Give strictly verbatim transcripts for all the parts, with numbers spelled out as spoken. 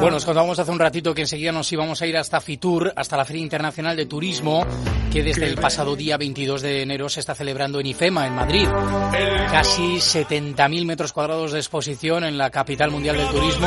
Bueno, os contábamos hace un ratito que enseguida nos íbamos a ir hasta Fitur, hasta la Feria Internacional de Turismo, que desde el pasado día veintidós de enero se está celebrando en IFEMA, en Madrid. Casi setenta mil metros cuadrados de exposición en la capital mundial del turismo.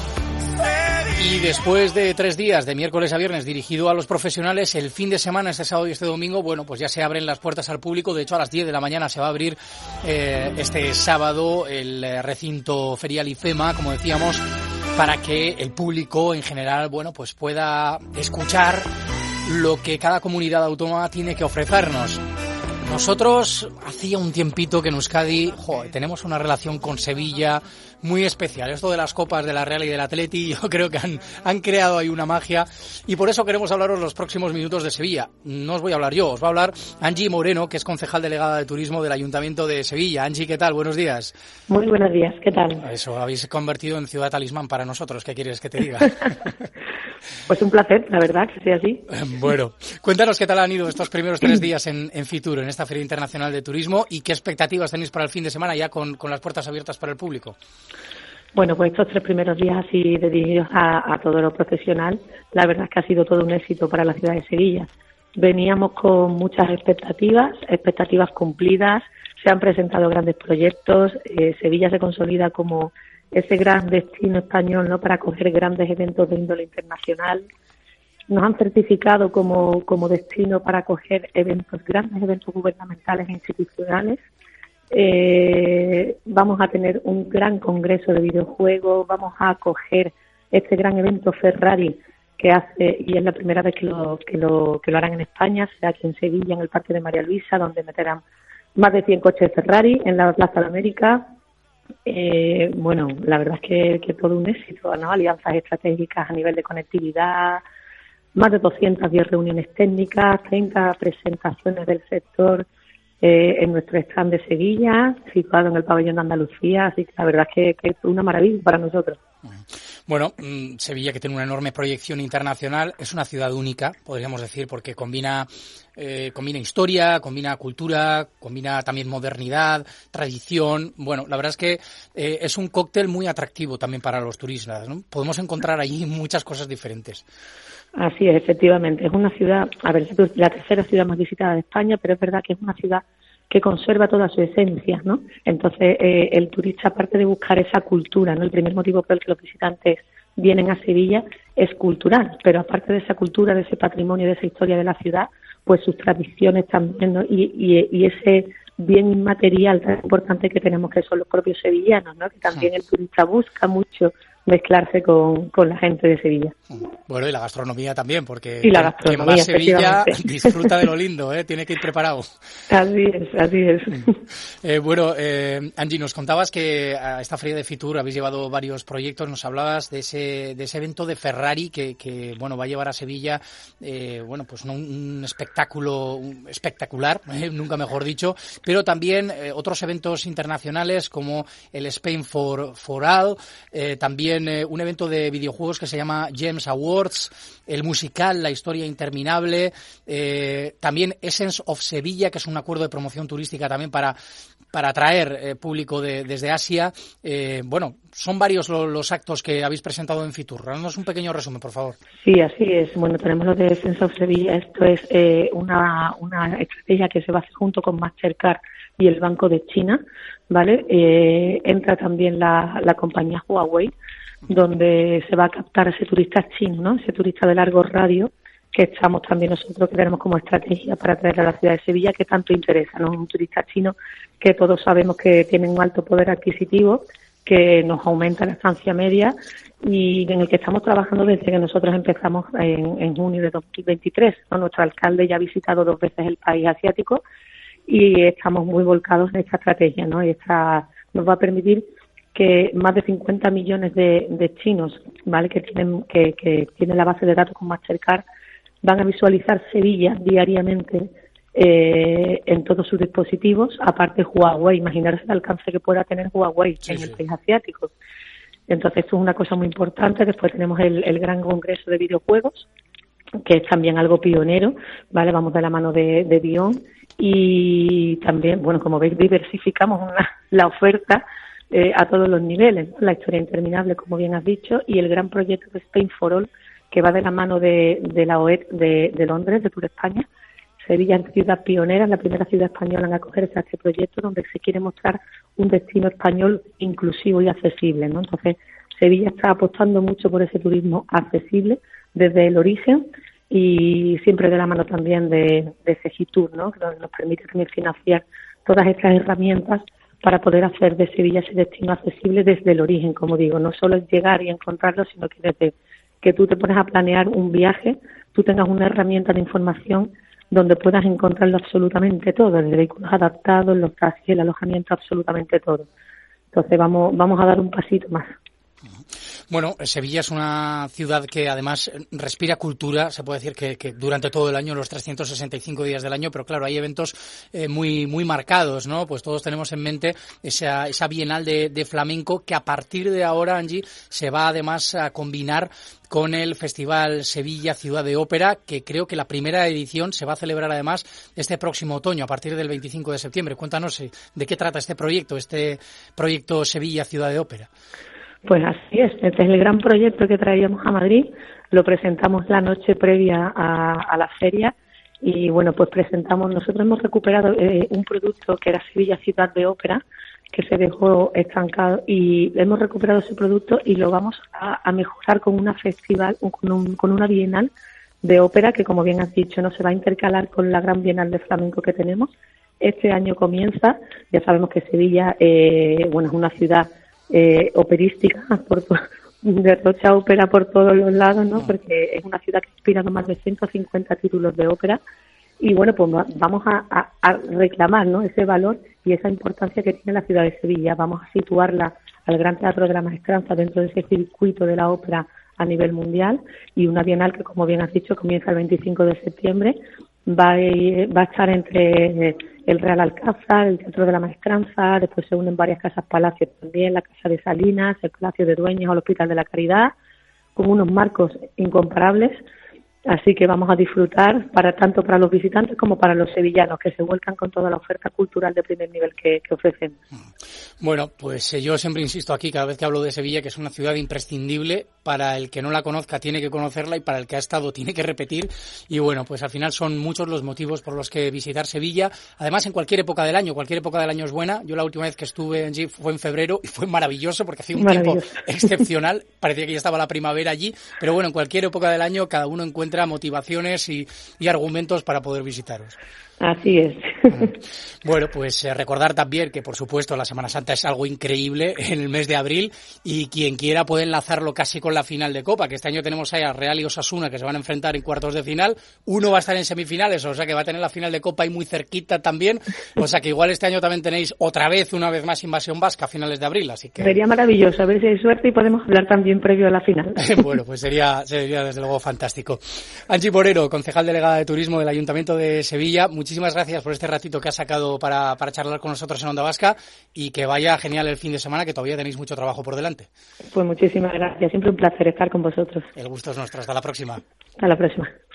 Y después de tres días, de miércoles a viernes, dirigido a los profesionales, el fin de semana, este sábado y este domingo, bueno, pues ya se abren las puertas al público. De hecho, a las diez de la mañana se va a abrir eh, este sábado el recinto ferial IFEMA, como decíamos, para que el público en general, bueno, pues pueda escuchar lo que cada comunidad autónoma tiene que ofrecernos. Nosotros, hacía un tiempito que en Euskadi, joder, tenemos una relación con Sevilla muy especial. Esto de las copas de la Real y del Atleti, yo creo que han, han creado ahí una magia, y por eso queremos hablaros los próximos minutos de Sevilla. No os voy a hablar yo, os va a hablar Angie Moreno, que es concejal delegada de Turismo del Ayuntamiento de Sevilla. Angie, ¿qué tal? Buenos días. Muy buenos días, ¿qué tal? Eso, habéis convertido en ciudad talismán para nosotros. ¿Qué quieres que te diga? Pues un placer, la verdad, que sea así. Bueno, cuéntanos qué tal han ido estos primeros tres días en, en Fitur, en esta Feria Internacional de Turismo, y qué expectativas tenéis para el fin de semana ya con, con las puertas abiertas para el público. Bueno, pues estos tres primeros días así dirigidos a, a todo lo profesional, la verdad es que ha sido todo un éxito para la ciudad de Sevilla. Veníamos con muchas expectativas, expectativas cumplidas, se han presentado grandes proyectos, eh, Sevilla se consolida como ese gran destino español, ¿no?, para acoger grandes eventos de índole internacional. Nos han certificado como, como destino para acoger eventos, grandes eventos gubernamentales e institucionales. Eh, vamos a tener un gran congreso de videojuegos, vamos a acoger este gran evento Ferrari que hace, y es la primera vez que lo, que lo, que lo harán en España, será aquí en Sevilla, en el Parque de María Luisa, donde meterán más de cien coches Ferrari en la Plaza de América. Eh, bueno, la verdad es que, que todo un éxito, ¿no? Alianzas estratégicas a nivel de conectividad, más de doscientas diez reuniones técnicas, treinta presentaciones del sector eh, en nuestro stand de Sevilla, situado en el pabellón de Andalucía, así que la verdad es que, que es una maravilla para nosotros. Bueno, Sevilla, que tiene una enorme proyección internacional, es una ciudad única, podríamos decir, porque combina eh, combina historia, combina cultura, combina también modernidad, tradición. Bueno, la verdad es que eh, es un cóctel muy atractivo también para los turistas, ¿no? Podemos encontrar allí muchas cosas diferentes. Así es, efectivamente. Es una ciudad, a ver, es la tercera ciudad más visitada de España, pero es verdad que es una ciudad que conserva toda su esencia, ¿no? Entonces, eh, el turista, aparte de buscar esa cultura, ¿no? El primer motivo por el que los visitantes vienen a Sevilla es cultural, pero aparte de esa cultura, de ese patrimonio, de esa historia de la ciudad, pues sus tradiciones también, ¿no? Y, y, y ese bien inmaterial tan importante que tenemos, que son los propios sevillanos, ¿no? Que también el turista busca mucho mezclarse con, con la gente de Sevilla. Bueno, y la gastronomía también, porque y la gastronomía, quien va a Sevilla disfruta de lo lindo, ¿eh? Tiene que ir preparado. Así es, así es. Eh, bueno, eh, Angie, nos contabas que a esta feria de Fitur habéis llevado varios proyectos, nos hablabas de ese de ese evento de Ferrari que, que bueno, va a llevar a Sevilla, eh, bueno, pues un, un espectáculo un espectacular, eh, nunca mejor dicho, pero también eh, otros eventos internacionales como el Spain for, for All, eh, también eh, un evento de videojuegos que se llama Gems Awards, el musical La Historia Interminable, eh, también Essence of Sevilla, que es un acuerdo de promoción turística también para para atraer eh, público de, desde Asia. Eh, bueno, son varios lo, los actos que habéis presentado en Fitur. Danos un pequeño resumen, por favor. Sí, así es. Bueno, tenemos lo de Essence of Sevilla. Esto es eh, una, una estrategia que se va a hacer junto con Mastercard y el Banco de China, ¿vale? Eh, entra también la, la compañía Huawei, donde se va a captar ese turista chino, ¿no? Ese turista de largo radio que estamos también nosotros, que tenemos como estrategia para traer a la ciudad de Sevilla, que tanto interesa, ¿no? Un turista chino que todos sabemos que tiene un alto poder adquisitivo, que nos aumenta la estancia media y en el que estamos trabajando desde que nosotros empezamos en, en junio de dos mil veintitrés, ¿no? Nuestro alcalde ya ha visitado dos veces el país asiático y estamos muy volcados en esta estrategia, ¿no? Y esta nos va a permitir que más de cincuenta millones de, de chinos, ¿vale?, que tienen que, que tienen la base de datos con Mastercard, van a visualizar Sevilla diariamente eh, en todos sus dispositivos, aparte Huawei, imaginarse el alcance que pueda tener Huawei sí, en el sí. país asiático. Entonces esto es una cosa muy importante. Después tenemos el, el gran congreso de videojuegos, que es también algo pionero, ¿vale? Vamos de la mano de, de Bion y también, bueno, como veis, diversificamos una, la oferta, eh, a todos los niveles, ¿no? La historia interminable, como bien has dicho, y el gran proyecto de Spain for All, que va de la mano de, de la O E T de, de Londres, de Tour España. Sevilla es ciudad pionera, la primera ciudad española en acogerse a este proyecto, donde se quiere mostrar un destino español inclusivo y accesible, ¿no? Entonces, Sevilla está apostando mucho por ese turismo accesible desde el origen y siempre de la mano también de, de Segitur, ¿no? Que nos permite también financiar todas estas herramientas para poder hacer de Sevilla ese destino accesible desde el origen, como digo. No solo es llegar y encontrarlo, sino que desde que tú te pones a planear un viaje, tú tengas una herramienta de información donde puedas encontrarlo absolutamente todo, desde vehículos adaptados, los taxis, el alojamiento, absolutamente todo. Entonces vamos vamos a dar un pasito más. Bueno, Sevilla es una ciudad que además respira cultura, se puede decir que, que durante todo el año, los trescientos sesenta y cinco días del año, pero claro, hay eventos eh, muy muy marcados, ¿no? Pues todos tenemos en mente esa, esa Bienal de, de Flamenco que a partir de ahora, Angie, se va además a combinar con el Festival Sevilla Ciudad de Ópera, que creo que la primera edición se va a celebrar además este próximo otoño, a partir del veinticinco de septiembre. Cuéntanos eh, de qué trata este proyecto, este proyecto Sevilla Ciudad de Ópera. Pues así es, este es el gran proyecto que traíamos a Madrid, lo presentamos la noche previa a, a la feria y bueno, pues presentamos, nosotros hemos recuperado eh, un producto que era Sevilla Ciudad de Ópera, que se dejó estancado y hemos recuperado ese producto y lo vamos a, a mejorar con una festival, con, un, con una bienal de ópera que, como bien has dicho, no se va a intercalar con la gran bienal de flamenco que tenemos. Este año comienza, ya sabemos que Sevilla eh, bueno, es una ciudad Eh, operística, por derrocha ópera por todos los lados, ¿no? Porque es una ciudad que inspira más de ciento cincuenta títulos de ópera y bueno, pues vamos a, a, a reclamar, ¿no? Ese valor y esa importancia que tiene la ciudad de Sevilla. Vamos a situarla al Gran Teatro de la Maestranza dentro de ese circuito de la ópera a nivel mundial y una bienal que, como bien has dicho, comienza el veinticinco de septiembre. Va a, ir, va a estar entre el Real Alcázar, el Teatro de la Maestranza, después se unen varias casas palacios también, la Casa de Salinas, el Palacio de Dueñas o el Hospital de la Caridad, con unos marcos incomparables. Así que vamos a disfrutar para tanto para los visitantes como para los sevillanos, que se vuelcan con toda la oferta cultural de primer nivel que, que ofrecemos. Bueno, pues eh, yo siempre insisto aquí, cada vez que hablo de Sevilla, que es una ciudad imprescindible. Para el que no la conozca tiene que conocerla y para el que ha estado tiene que repetir. Y bueno, pues al final son muchos los motivos por los que visitar Sevilla. Además, en cualquier época del año, cualquier época del año es buena. Yo la última vez que estuve en G fue en febrero y fue maravilloso porque hacía un tiempo excepcional. Parecía que ya estaba la primavera allí. Pero bueno, en cualquier época del año cada uno encuentra motivaciones y, y argumentos para poder visitaros. Así es. Bueno, pues eh, recordar también que, por supuesto, la Semana Santa es algo increíble en el mes de abril y quien quiera puede enlazarlo casi con la final de Copa, que este año tenemos ahí a Real y Osasuna que se van a enfrentar en cuartos de final. Uno va a estar en semifinales, o sea que va a tener la final de Copa ahí muy cerquita también. O sea que igual este año también tenéis otra vez, una vez más, invasión vasca a finales de abril. Así que sería maravilloso, a ver si hay suerte y podemos hablar también previo a la final. Bueno, pues sería, sería desde luego fantástico. Angie Borero, concejal delegada de Turismo del Ayuntamiento de Sevilla, muchísimas gracias por este ratito que has sacado para, para charlar con nosotros en Onda Vasca y que vaya genial el fin de semana, que todavía tenéis mucho trabajo por delante. Pues muchísimas gracias, siempre un placer estar con vosotros. El gusto es nuestro, hasta la próxima. Hasta la próxima.